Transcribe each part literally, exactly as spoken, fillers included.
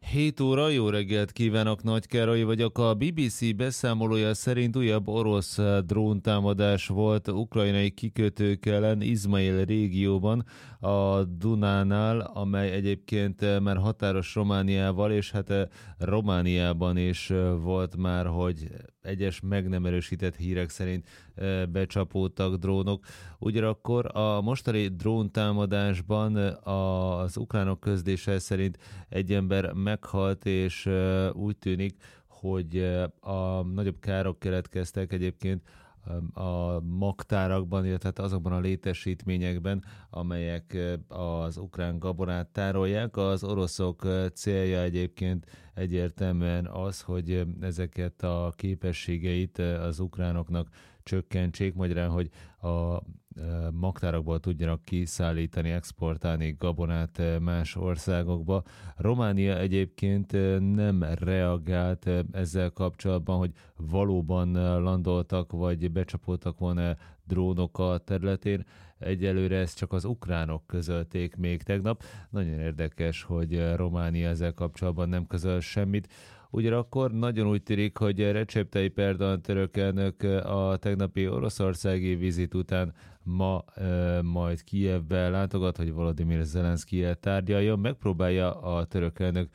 hét óra, jó reggelt kívánok, Nagy Károly vagyok. A bé bé cé beszámolója szerint újabb orosz dróntámadás volt ukrajnai kikötők ellen Izmail régióban, a Dunánál, amely egyébként már határos Romániával, és hát Romániában is volt már, hogy egyes meg nem erősített hírek szerint becsapódtak drónok. Ugyanakkor a mostani dróntámadásban az ukránok közlése szerint egy ember meghalt, és úgy tűnik, hogy a nagyobb károk keletkeztek egyébként a magtárakban, illetve hát azokban a létesítményekben, amelyek az ukrán gabonát tárolják. Az oroszok célja egyébként egyértelműen az, hogy ezeket a képességeit az ukránoknak csökkentsék, magyarán, hogy a magtárakból tudjanak kiszállítani, exportálni gabonát más országokba. Románia egyébként nem reagált ezzel kapcsolatban, hogy valóban landoltak, vagy becsapoltak volna drónok a területén. Egyelőre ezt csak az ukránok közölték még tegnap. Nagyon érdekes, hogy Románia ezzel kapcsolatban nem közöl semmit. Ugyanakkor nagyon úgy tűnik, hogy Recep Tayyip Erdoğan török elnök a tegnapi oroszországi vizit után ma e, majd Kijevbe látogat, hogy Volodymyr Zelenszkijjel tárgyaljon, megpróbálja a török elnök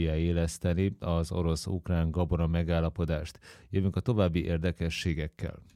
újjáéleszteni az orosz-ukrán gabona megállapodást. Jövünk a további érdekességekkel.